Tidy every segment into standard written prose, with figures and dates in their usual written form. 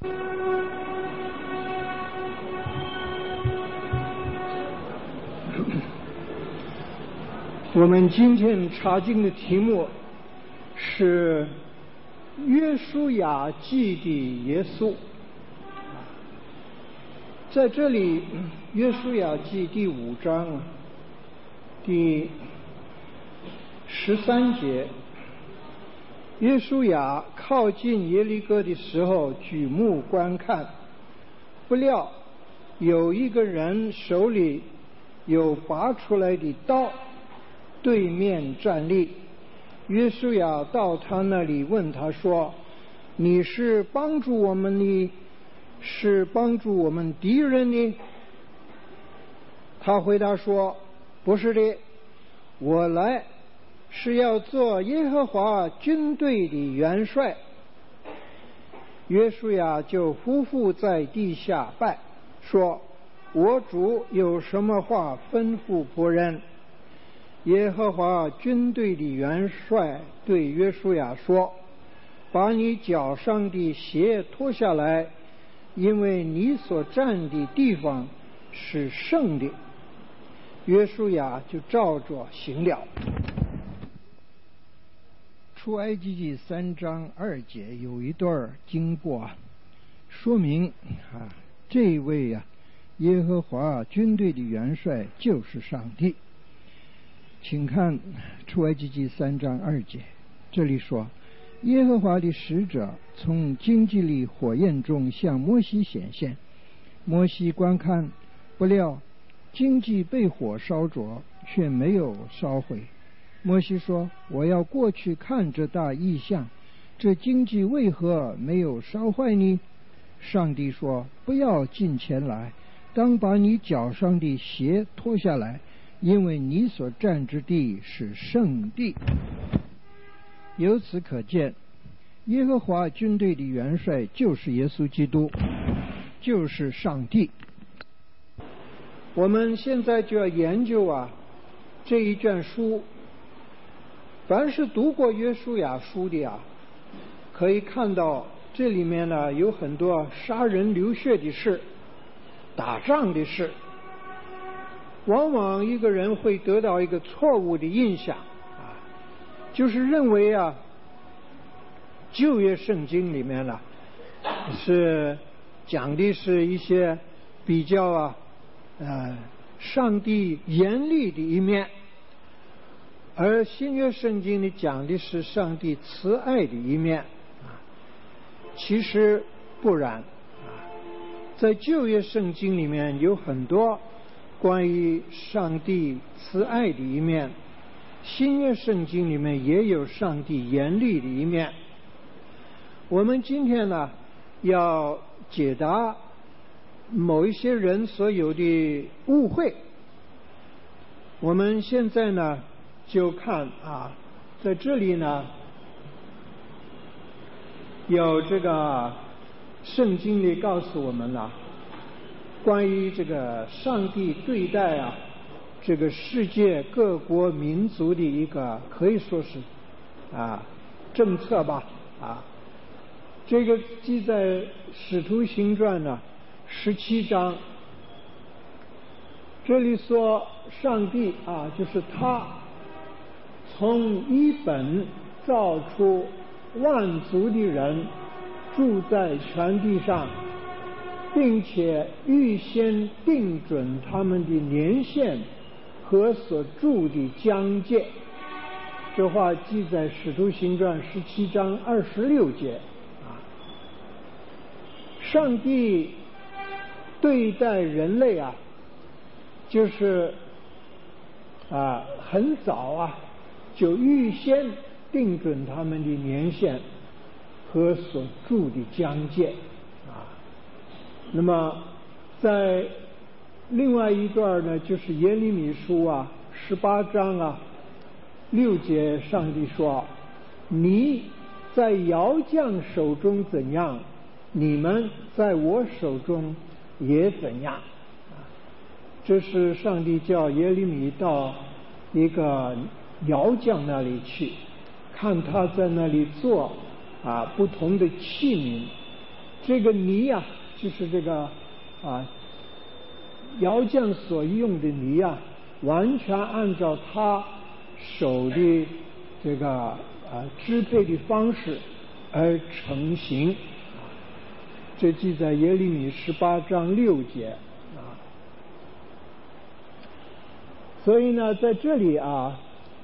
我们今天查经的题目是约书亚记的耶稣。在这里，约书亚记第5章第13节，约书亚靠近耶利哥的时候，举目观看，不料有一个人手里有拔出来的刀，对面站立。约书亚到他那里问他说：“你是帮助我们呢，是帮助我们敌人呢？”他回答说：“不是的，我来是要做耶和华军队的元帅。”约书亚就匍匐在地下拜，说：“我主有什么话吩咐仆人？”耶和华军队的元帅对约书亚说：“把你脚上的鞋脱下来，因为你所站的地方是圣的。”约书亚就照着行了。出埃及记3章2节有一段经过，说明这一位耶和华军队的元帅就是上帝。请看出埃及记3章2节，这里说：“耶和华的使者从荆棘里火焰中向摩西显现，摩西观看，不料荆棘被火烧着，却没有烧毁。摩西说：我要过去看这大异象，这荆棘为何没有烧坏呢？上帝说：不要近前来，当把你脚上的鞋脱下来，因为你所站之地是圣地。”由此可见，耶和华军队的元帅就是耶稣基督，就是上帝。我们现在就要研究这一卷书。凡是读过约书亚书的可以看到这里面有很多杀人流血的事，打仗的事。往往一个人会得到一个错误的印象就是认为旧约圣经里面是讲的是一些比较上帝严厉的一面，而新约圣经里讲的是上帝慈爱的一面其实不然在旧约圣经里面有很多关于上帝慈爱的一面，新约圣经里面也有上帝严厉的一面。我们今天要解答某一些人所有的误会。我们现在就看在这里有这个圣经里告诉我们关于这个上帝对待这个世界各国民族的一个可以说是政策吧这个记在使徒行传17章，这里说上帝就是他从一本造出万族的人住在全地上，并且预先定准他们的年限和所住的疆界。这话记在使徒行传17章26节上帝对待人类就是很早就预先定准他们的年限和所住的疆界那么在另外一段呢，就是耶利米书18章6节，上帝说：你在窑匠手中怎样，你们在我手中也怎样。这是上帝叫耶利米到一个窑匠那里去，看他在那里做不同的器皿， 这个泥啊，就是这个窑匠所用的泥啊，完全按照他手的这个支配的方式而成型。这记在耶利米18章6节啊。所以呢，在这里啊，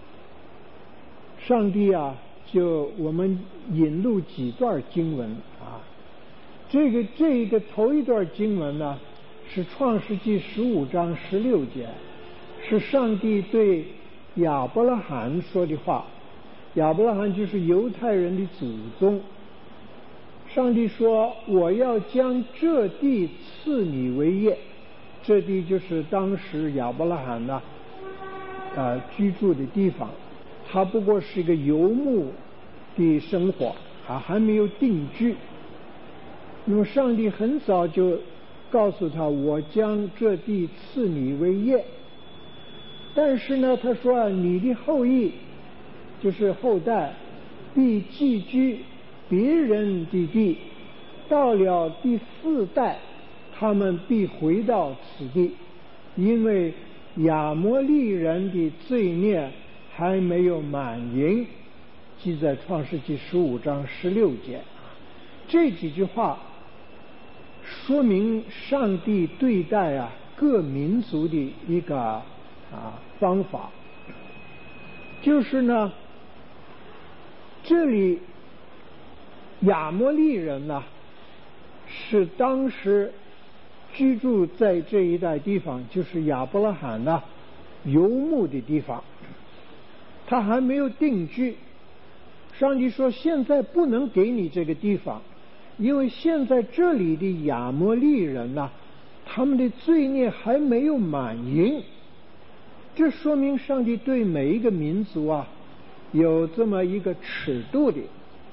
上帝啊，就我们引入几段经文啊。这个头一段经文呢，是创世纪15章16节，是上帝对亚伯拉罕说的话。亚伯拉罕就是犹太人的祖宗。上帝说：“我要将这地赐你为业。”这地就是当时亚伯拉罕呢，居住的地方。他不过是一个游牧的生活还没有定居。那么上帝很早就告诉他：“我将这地赐你为业。”但是呢，他说你的后裔，就是后代，必寄居别人的地，到了第4代，他们必回到此地，因为亚摩利人的罪孽还没有满盈，记在创世纪15章16节。这几句话说明上帝对待各民族的一个方法，就是呢，这里亚摩利人呢，是当时居住在这一带地方，就是亚伯拉罕呢游牧的地方，他还没有定居。上帝说：“现在不能给你这个地方，因为现在这里的亚摩利人呢，他们的罪孽还没有满盈。”这说明上帝对每一个民族有这么一个尺度的，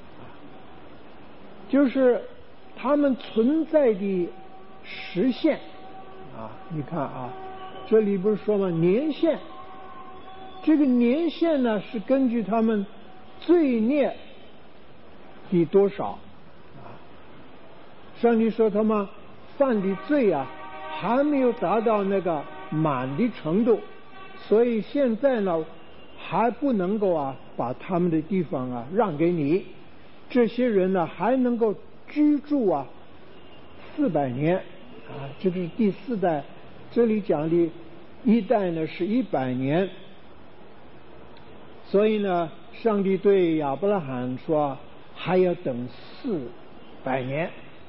就是他们存在的时限你看这里不是说吗？年限，这个年限呢是根据他们罪孽的多少上帝说他们犯的罪还没有达到那个满的程度，所以现在呢还不能够把他们的地方让给你。这些人呢还能够居住400年这个是第4代。这里讲的一代呢是100年。所以呢，上帝对亚伯拉罕说还要等400年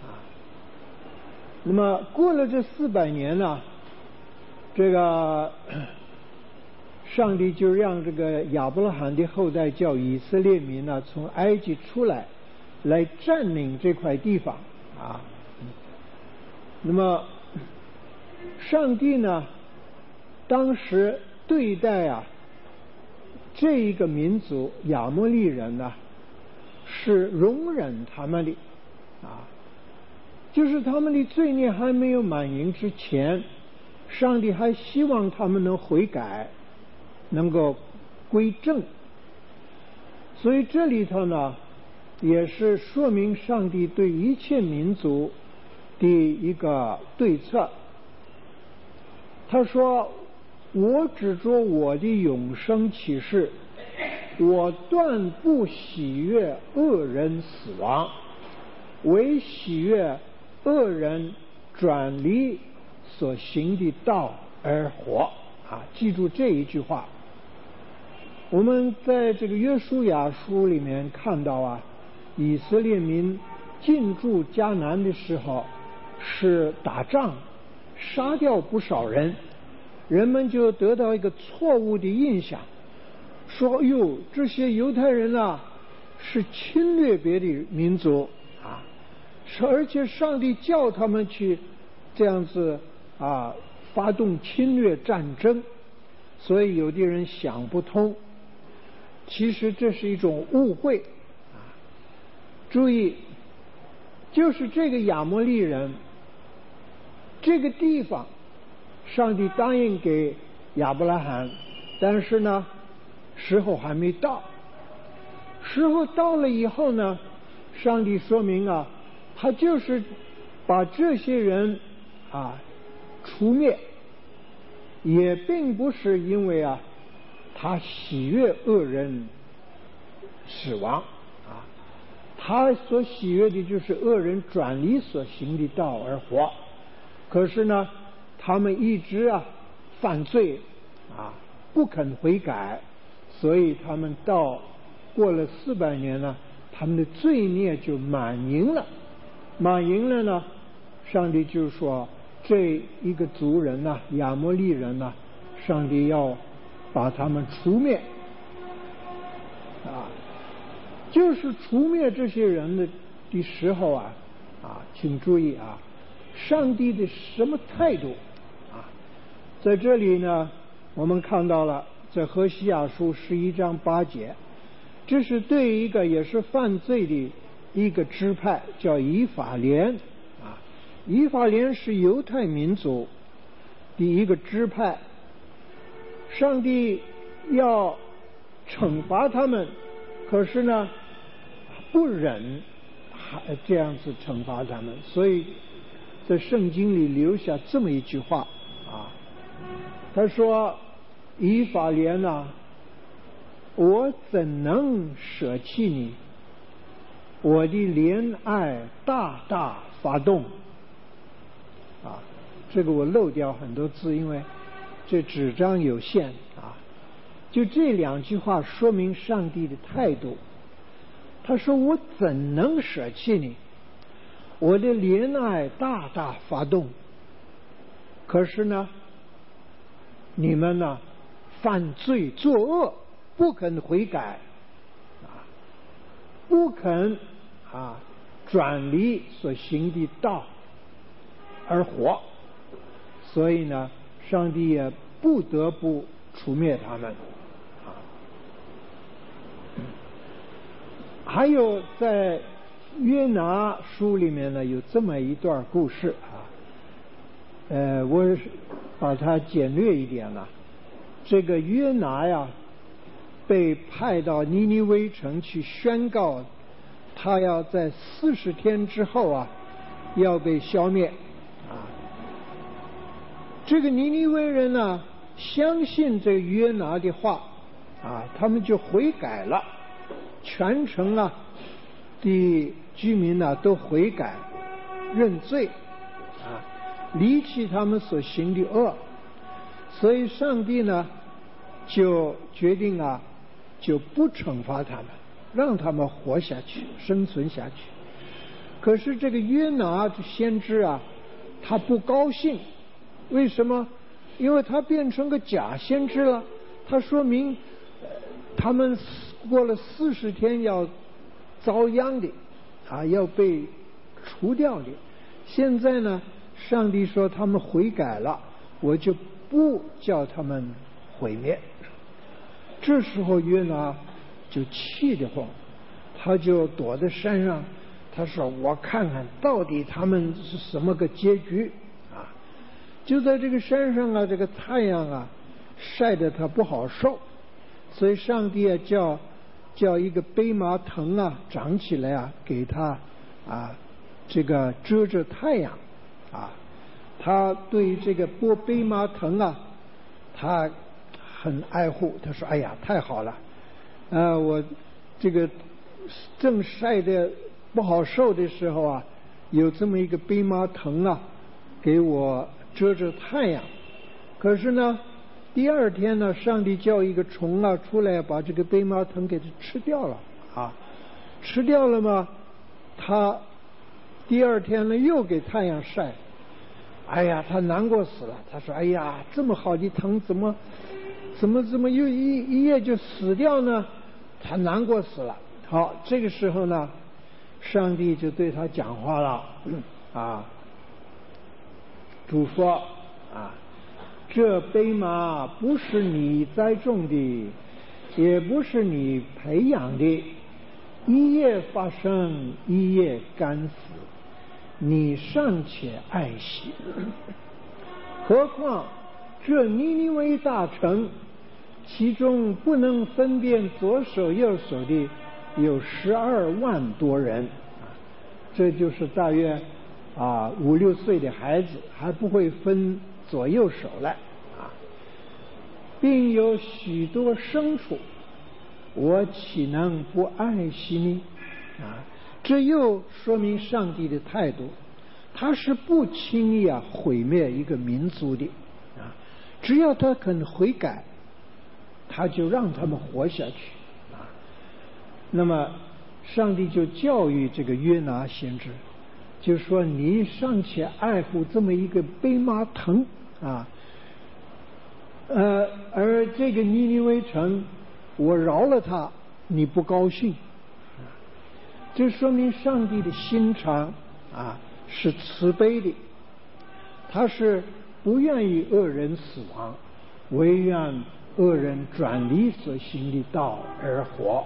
那么过了这400年呢，这个上帝就让这个亚伯拉罕的后代叫以色列民呢，从埃及出来占领这块地方那么上帝呢，当时对待这一个民族亚摩利人呢，是容忍他们的就是他们的罪孽还没有满盈之前，上帝还希望他们能悔改，能够归正。所以这里头呢，也是说明上帝对一切民族的一个对策。他说：“我指着我的永生启示，我断不喜悦恶人死亡，唯喜悦恶人转离所行的道而活。”记住这一句话。我们在这个约书亚书里面看到以色列民进驻迦南的时候是打仗，杀掉不少人，人们就得到一个错误的印象，说：“哎呦，这些犹太人是侵略别的民族而且上帝叫他们去这样子发动侵略战争。”所以有的人想不通，其实这是一种误会注意，就是这个亚摩利人这个地方，上帝答应给亚伯拉罕，但是呢时候还没到。时候到了以后呢，上帝说明他就是把这些人除灭，也并不是因为他喜悦恶人死亡他所喜悦的就是恶人转离所行的道而活。可是呢，他们一直犯罪不肯悔改，所以他们过了400年呢，他们的罪孽就满盈了。满盈了呢，上帝就说这一个族人亚摩利人上帝要把他们除灭就是除灭这些人的时候请注意上帝的什么态度在这里呢，我们看到了在何西阿书11章8节，这是对一个也是犯罪的一个支派叫以法莲以法莲是犹太民族的一个支派，上帝要惩罚他们，可是呢不忍这样子惩罚他们，所以在圣经里留下这么一句话他说以法莲我怎能舍弃你？我的怜爱大大发动这个我漏掉很多字，因为这纸张有限就这2句话说明上帝的态度。他说我怎能舍弃你？我的怜爱大大发动。可是呢，你们犯罪作恶，不肯悔改不肯转离所行的道而活，所以呢，上帝也不得不除灭他们还有在约拿书里面呢，有这么一段故事我把它简略一点了。这个约拿被派到尼尼微城去宣告，他要在40天之后要被消灭这个尼尼微人呢，相信这约拿的话他们就悔改了，全城的居民都悔改认罪离弃他们所行的恶，所以上帝呢就决定就不惩罚他们，让他们活下去，生存下去。可是这个约拿先知他不高兴，为什么？因为他变成个假先知了，他说明他们过了40天要遭殃的要被除掉的。现在呢，上帝说他们悔改了，我就不叫他们毁灭。这时候约拿就气得慌，他就躲在山上，他说我看看到底他们是什么个结局就在这个山上这个太阳晒得他不好受，所以上帝叫一个蓖麻藤长起来给他这个遮着太阳他对这个蓖麻藤他很爱护，他说哎呀太好了我这个正晒得不好受的时候有这么一个蓖麻藤给我遮着太阳。可是呢第2天呢，上帝叫一个虫出来把这个蓖麻藤给它吃掉了吃掉了嘛，他第2天呢又给太阳晒，哎呀他难过死了，他说哎呀这么好的藤怎么又一夜就死掉呢？他难过死了。好，这个时候呢，上帝就对他讲话了主说这蓖麻不是你栽种的，也不是你培养的，一夜发生，一夜干死，你尚且爱惜，何况这尼尼微大城，其中不能分辨左手右手的有12万多人这就是大约5、6岁的孩子，还不会分左右手来并有许多牲畜，我岂能不爱惜呢？这又说明上帝的态度，他是不轻易毁灭一个民族的只要他肯悔改，他就让他们活下去那么上帝就教育这个约拿先知，就说你尚且爱护这么一个蓖麻藤而这个尼尼微城我饶了他，你不高兴这说明上帝的心肠是慈悲的，他是不愿意恶人死亡，唯愿恶人转离所行的道而活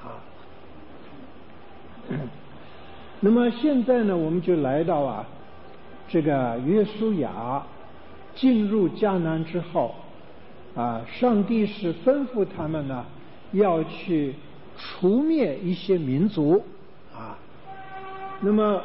那么现在呢，我们就来到这个约书亚进入迦南之后上帝是吩咐他们呢要去除灭一些民族那么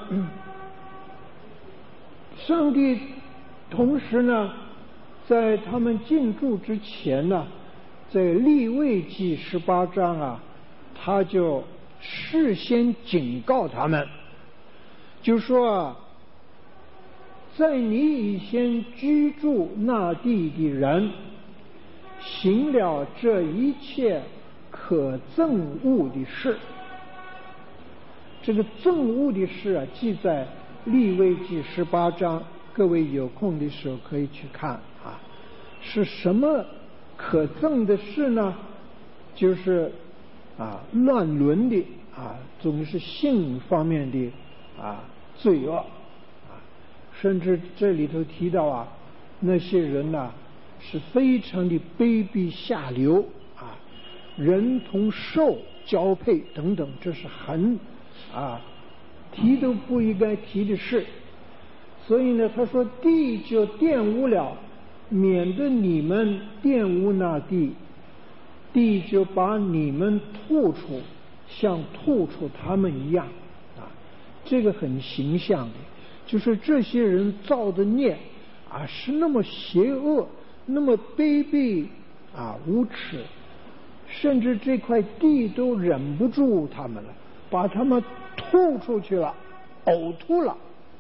上帝同时呢在他们进驻之前呢，在利未记18章他就事先警告他们，就说在你以前居住那地的人行了这一切可憎恶的事，这个憎恶的事记在利未记18章，各位有空的时候可以去看是什么可憎的事呢？就是乱伦的总是性方面的罪恶甚至这里头提到那些人是非常的卑鄙下流人同兽交配等等，这是很提都不应该提的事。所以呢，他说地就玷污了，免得你们玷污那地，地就把你们吐出，像吐出他们一样这个很形象的，就是这些人造的孽是那么邪恶，那么卑鄙无耻，甚至这块地都忍不住他们了，把他们吐出去了，呕吐了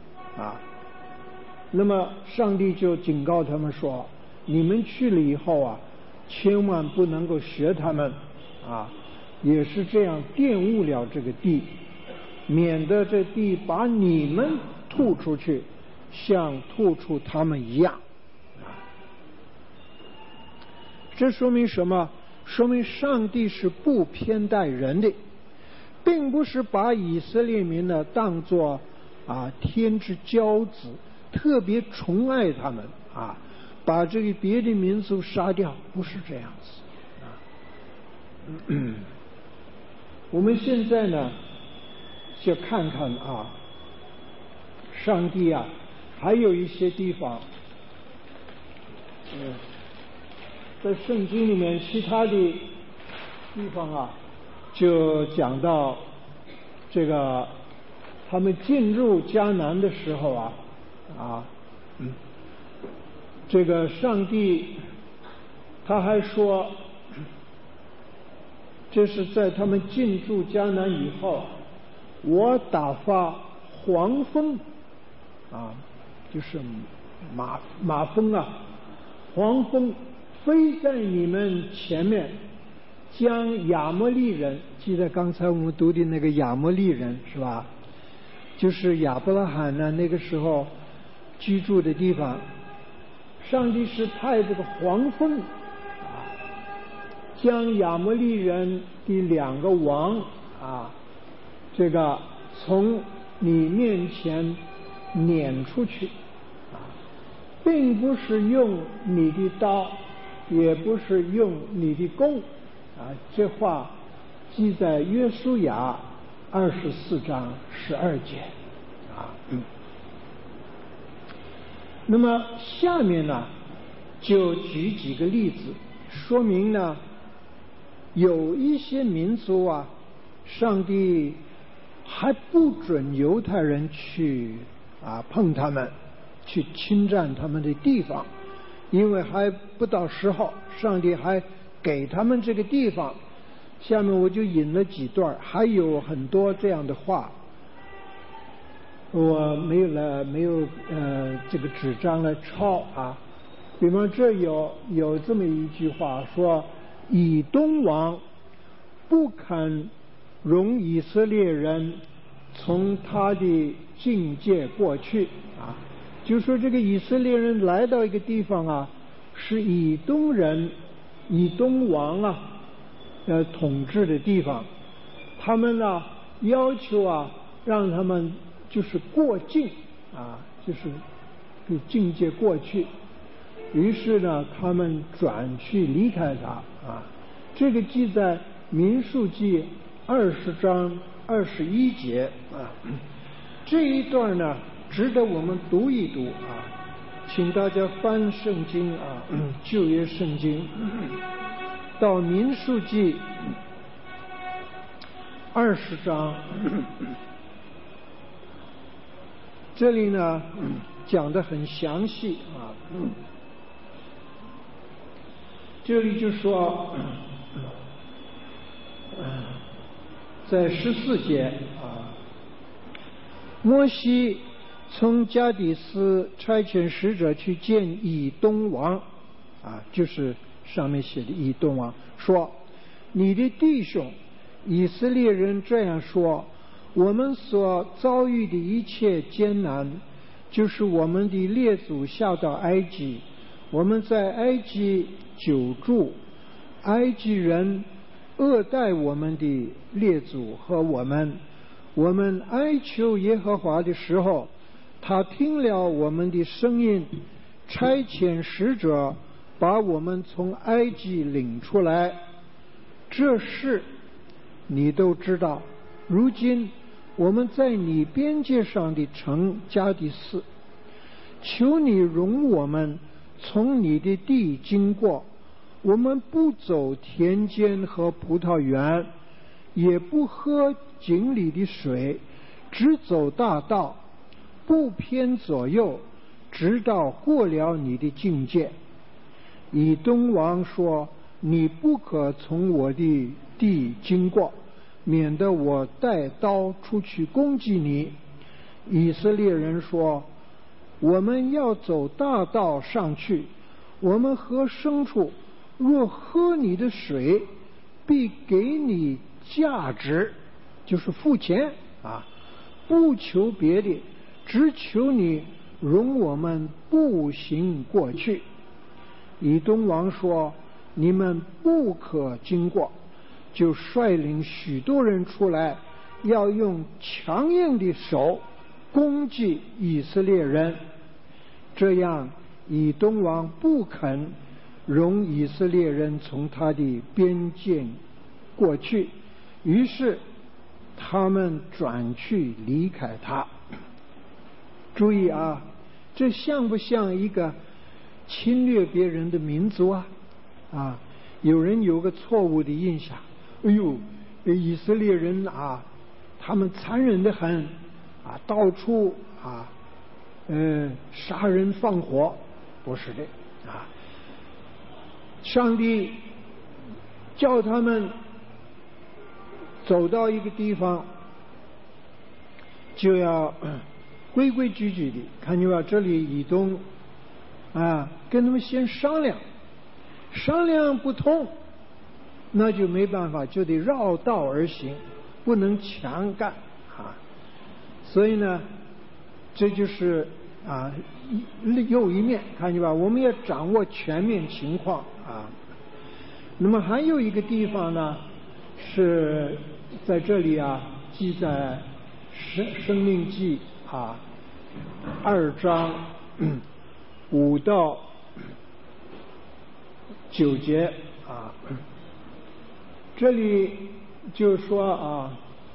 那么上帝就警告他们说，你们去了以后千万不能够学他们也是这样玷污了这个地，免得这地把你们吐出去，像吐出他们一样这说明什么？说明上帝是不偏待人的，并不是把以色列民呢当作天之骄子，特别宠爱他们把这个别的民族杀掉，不是这样子我们现在呢就看看上帝还有一些地方在圣经里面其他的地方就讲到这个他们进入迦南的时候这个上帝他还说，这是在他们进驻迦南以后，我打发黄蜂就是马蜂黄蜂飞在你们前面，将亚摩利人，记得刚才我们读的那个亚摩利人是吧？就是亚伯拉罕那个时候居住的地方，上帝是派这个黄蜂将亚摩利人的2个王这个从你面前撵出去并不是用你的刀，也不是用你的弓这话记在约书亚24章12节那么下面呢就举几个例子，说明有一些民族上帝还不准犹太人去碰他们，去侵占他们的地方，因为还不到时候，上帝还给他们这个地方。下面我就引了几段，还有很多这样的话，我没有这个纸张来抄比方这有这么一句话说，以东王不肯容以色列人从他的境界过去就说这个以色列人来到一个地方是以东人以东王统治的地方，他们要求让他们就是过境就是给境界过去，于是呢他们转去离开他这个记在民数记20章21节这一段呢值得我们读一读请大家翻圣经旧约圣经到民数记20章，这里呢讲得很详细这里就说在14节摩西从加底斯差遣使者去见以东王就是上面写的以东王，说你的弟兄以色列人这样说，我们所遭遇的一切艰难，就是我们的列祖下到埃及，我们在埃及久住，埃及人恶待我们的列祖和我们哀求耶和华的时候，他听了我们的声音，差遣使者把我们从埃及领出来，这事你都知道。如今我们在你边界上的城加底斯，求你容我们从你的地经过，我们不走田间和葡萄园，也不喝井里的水，只走大道，不偏左右，直到过了你的境界。以东王说，你不可从我的地经过，免得我带刀出去攻击你。以色列人说，我们要走大道上去，我们和牲畜若喝你的水，必给你价值，就是付钱不求别的，只求你容我们步行过去。以东王说，你们不可经过，就率领许多人出来，要用强硬的手攻击以色列人。这样以东王不肯容以色列人从他的边境过去，于是他们转去离开他。注意这像不像一个侵略别人的民族有人有个错误的印象，以色列人他们残忍得很到处杀人放火。不是的上帝叫他们走到一个地方，就要规规矩矩的。看见吧，这里以东跟他们先商量，商量不通，那就没办法，就得绕道而行，不能强干所以呢，这就是又一面，看见吧？我们要掌握全面情况那么还有一个地方呢，是在这里记载生命记2章5到9节这里就说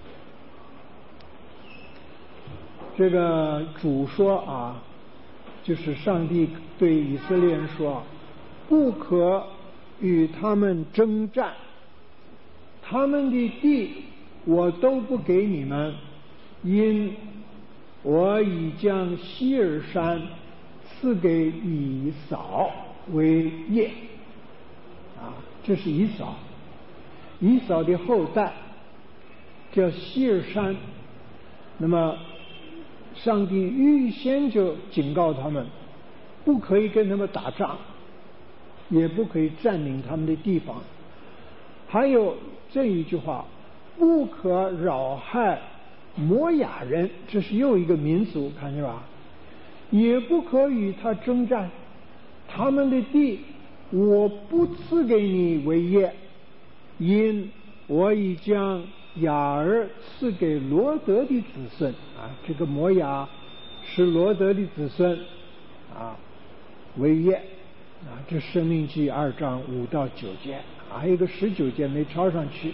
这个主说就是上帝对以色列人说，不可与他们征战，他们的地我都不给你们， 因我已将希尔山赐给以扫为业。这是以扫，以扫的后代叫希尔山。那么上帝预先就警告他们，不可以跟他们打仗，也不可以占领他们的地方。还有这一句话，不可扰害摩亚人，这是又一个民族，看见吧？也不可与他征战，他们的地我不赐给你为业，因我已将雅儿赐给罗德的子孙。这个摩亚是罗德的子孙为业。这申命记2章5到9节，还有一个19节没抄上去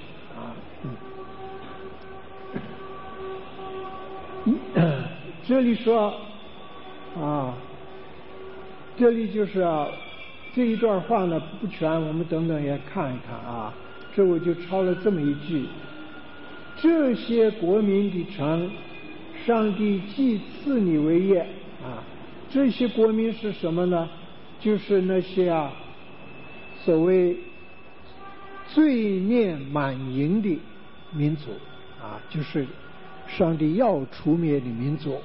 这里说这里就是这一段话呢不全，我们等等也看一看这我就抄了这么一句：这些国民的城，上帝既赐你为业这些国民是什么呢？就是那些所谓罪孽满盈的民族就是上帝要除灭的民族。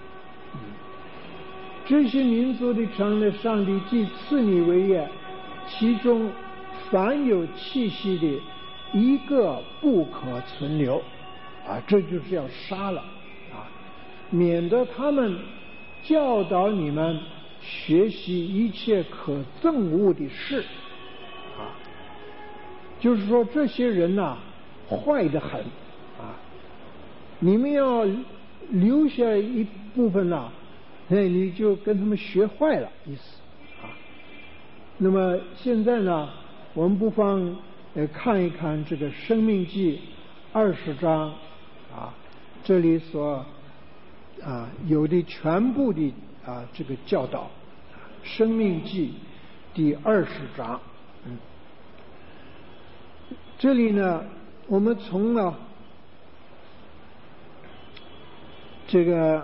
这些民族的城呢，上帝既赐你为业，其中凡有气息的，一个不可存留这就是要杀了免得他们教导你们学习一切可憎恶的事就是说这些人坏得很你们要留下一部分你就跟他们学坏了意思那么现在呢，我们不妨看一看这个申命记20章这里所有的全部的这个教导。申命记第20章这里呢，我们从这个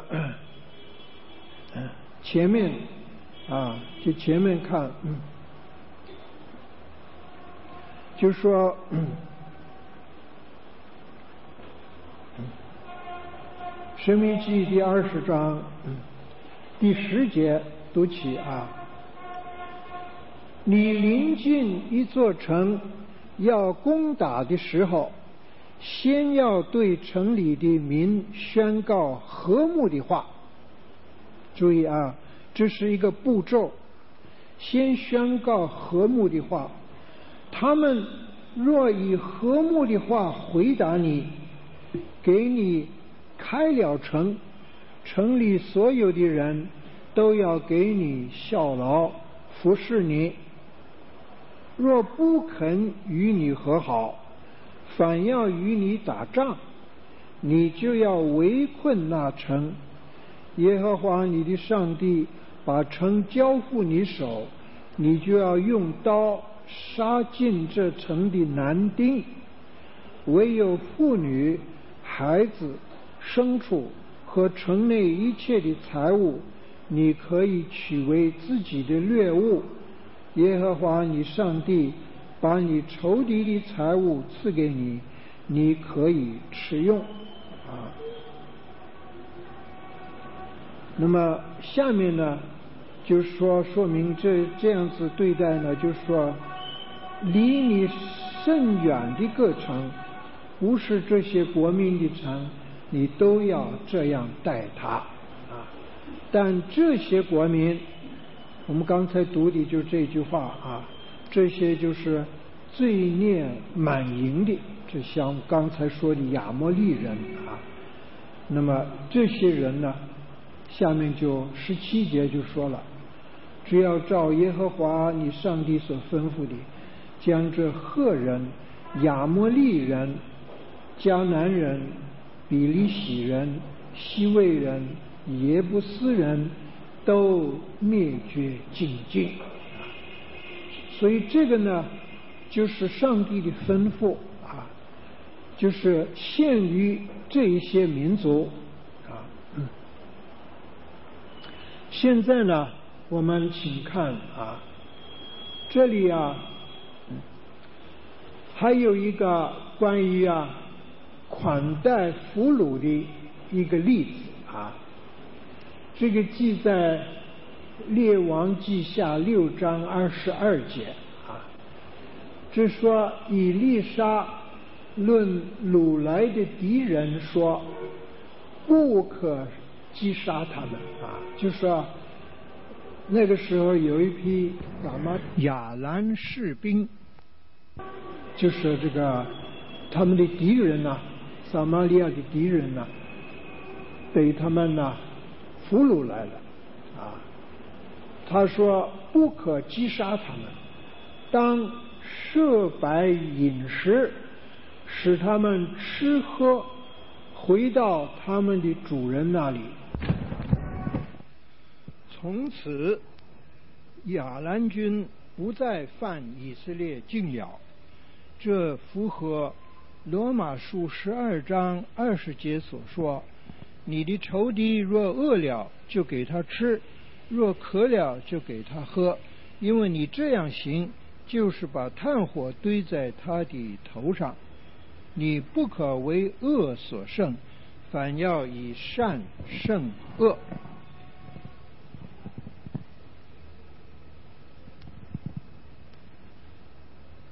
前面就前面看就说申命记第20章第10节读起你临近一座城要攻打的时候，先要对城里的民宣告和睦的话。注意这是一个步骤，先宣告和睦的话。他们若以和睦的话回答你，给你开了城，城里所有的人都要给你效劳服侍你。若不肯与你和好，反要与你打仗，你就要围困那城。耶和华你的上帝把城交付你手，你就要用刀杀尽这城的男丁，唯有妇女、孩子、牲畜和城内一切的财物，你可以取为自己的掠物。耶和华你上帝把你仇敌的财物赐给你，你可以吃用那么下面呢，就是说明这样子对待呢，就是说离你甚远的各城，不是这些国民的城，你都要这样待他但这些国民，我们刚才读的就这句话这些就是罪孽满盈的，这像刚才说的亚摩利人那么这些人呢，下面就17节就说了，只要照耶和华你上帝所吩咐的，将这赫人、亚摩利人、迦南人、比利洗人、西魏人、耶布斯人都灭绝尽尽所以这个呢，就是上帝的吩咐就是限于这一些民族现在呢，我们请看啊，这里啊，还有一个关于款待俘虏的一个例子啊，这个记在列王记下6章22节啊，这说以利沙论掳来的敌人说，不可击杀他们啊，就说那个时候有一批亚兰士兵，就是这个他们的敌人呐，撒玛利亚的敌人呐，被他们俘虏来了啊。他说不可击杀他们，当设摆饮食，使他们吃喝，回到他们的主人那里。从此亚兰军不再犯以色列禁了，这符合罗马书12章20节所说，你的仇敌若饿了，就给他吃，若渴了，就给他喝，因为你这样行，就是把炭火堆在他的头上。你不可为恶所胜，反要以善胜恶。